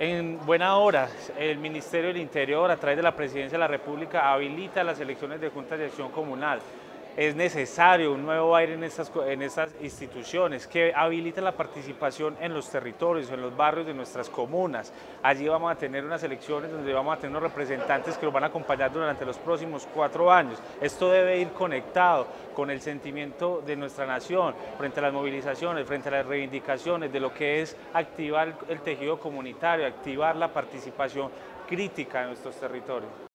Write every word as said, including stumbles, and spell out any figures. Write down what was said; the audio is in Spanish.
En buena hora, el Ministerio del Interior, a través de la Presidencia de la República, habilita las elecciones de Juntas de Acción Comunal. Es necesario un nuevo aire en estas, en estas instituciones que habiliten la participación en los territorios, en los barrios de nuestras comunas. Allí vamos a tener unas elecciones donde vamos a tener unos representantes que nos van a acompañar durante los próximos cuatro años. Esto debe ir conectado con el sentimiento de nuestra nación, frente a las movilizaciones, frente a las reivindicaciones, de lo que es activar el tejido comunitario, activar la participación crítica en nuestros territorios.